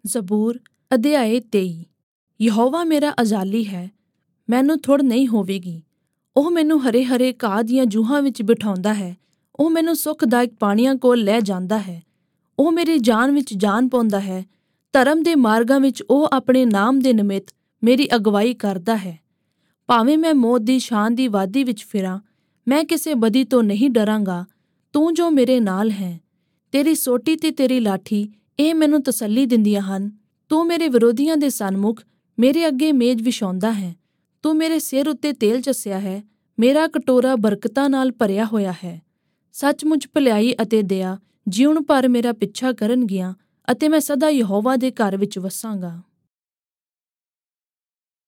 ਜ਼ਬੂਰ ਅਧਿਆਇ 23। ਯਹੋਵਾ ਮੇਰਾ ਅਜ਼ਾਲੀ ਹੈ, ਮੈਨੂੰ ਥੁੜ ਨਹੀਂ ਹੋਵੇਗੀ। ਉਹ ਮੈਨੂੰ ਹਰੇ ਹਰੇ ਘਾਹ ਦੀਆਂ ਜੂਹਾਂ ਵਿੱਚ ਬਿਠਾਉਂਦਾ ਹੈ। ਉਹ ਮੈਨੂੰ ਸੁਖਦਾਇਕ ਪਾਣੀਆਂ ਕੋਲ ਲੈ ਜਾਂਦਾ ਹੈ। ਉਹ ਮੇਰੀ ਜਾਨ ਵਿੱਚ ਜਾਨ ਪਾਉਂਦਾ ਹੈ। ਧਰਮ ਦੇ ਮਾਰਗਾਂ ਵਿੱਚ ਉਹ ਆਪਣੇ ਨਾਮ ਦੇ ਨਿਮਿਤ ਮੇਰੀ ਅਗਵਾਈ ਕਰਦਾ ਹੈ। ਭਾਵੇਂ ਮੈਂ ਮੌਤ ਦੀ ਛਾਂ ਦੀ ਵਾਦੀ ਵਿੱਚ ਫਿਰਾਂ, ਮੈਂ ਕਿਸੇ ਬਦੀ ਤੋਂ ਨਹੀਂ ਡਰਾਂਗਾ। ਤੂੰ ਜੋ ਮੇਰੇ ਨਾਲ ਹੈ, ਤੇਰੀ ਸੋਟੀ ਤੇ ਤੇਰੀ ਲਾਠੀ, ਇਹ ਮੈਨੂੰ ਤਸੱਲੀ ਦਿੰਦੀਆਂ ਹਨ। ਤੂੰ ਮੇਰੇ ਵਿਰੋਧੀਆਂ ਦੇ ਸਨਮੁਖ ਮੇਰੇ ਅੱਗੇ ਮੇਜ਼ ਵਿਛਾਉਂਦਾ ਹੈ। ਤੂੰ ਮੇਰੇ ਸਿਰ ਉੱਤੇ ਤੇਲ ਚੱਸਿਆ ਹੈ। ਮੇਰਾ ਕਟੋਰਾ ਬਰਕਤਾਂ ਨਾਲ ਭਰਿਆ ਹੋਇਆ ਹੈ। ਸੱਚਮੁੱਚ ਭਲਾਈ ਅਤੇ ਦਇਆ ਜੀਉਣ ਭਰ ਮੇਰਾ ਪਿੱਛਾ ਕਰਨਗੀਆਂ ਅਤੇ ਮੈਂ ਸਦਾ ਯਹੋਵਾ ਦੇ ਘਰ ਵਿੱਚ ਵਸਾਂਗਾ।